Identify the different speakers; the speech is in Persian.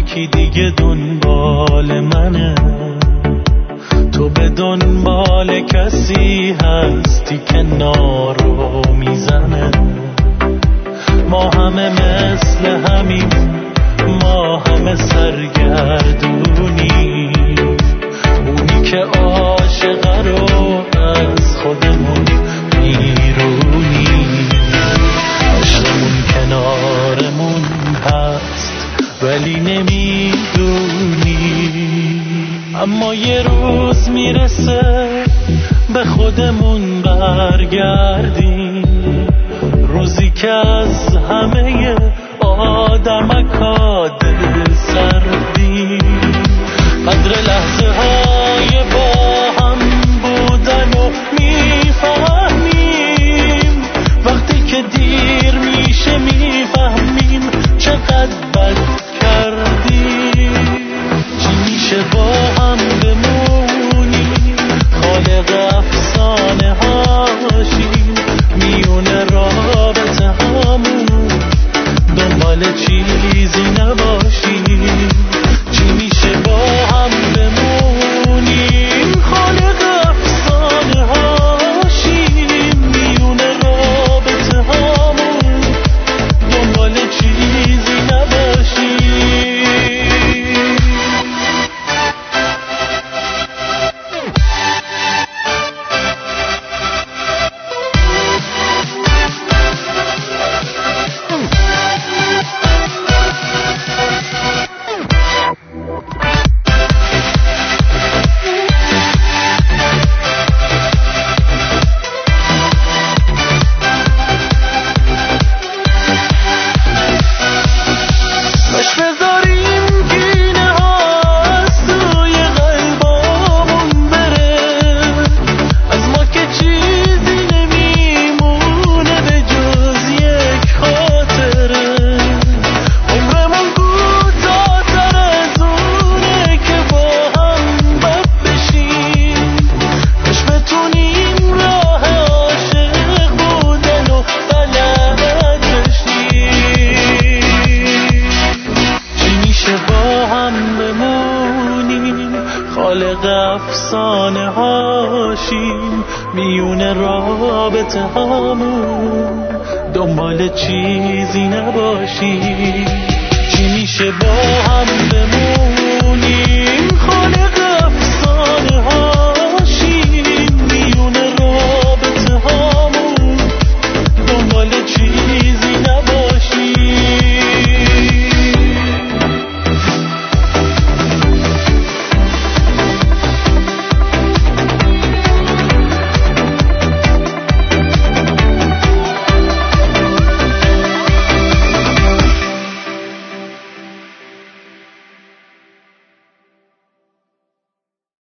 Speaker 1: یکی دیگه دنبال منه، تو به دنبال کسی هستی که نارو میزنه. ما همه مثل همین، ما همه سرگردونی، اونی که عاشقه رو از خودمون بیرونی. عشقمون کنارمون هست ولی نمیدونی، اما یه روز میرسه به خودمون برگردیم، روزی که از همه آدمکا دل سردیم، قدر لحظه های با هم بودن و میفهمیم، وقتی که دیر میشه میفهمیم چقدر بد کردیم. چی میشه با هم بمونیم، خالق افسانه هاشیم، میونه رابطه همون دنبال چیزی نباشیم. چی میشه با هم بمونیم، خالق افسانه هاشیم، میونه رابطه همون دنبال چیزی نباشیم. خالق افسانه هاشیم، میونه رابطه همون دنبال چیزی نباشیم. چی میشه با هم بمونیم، خالق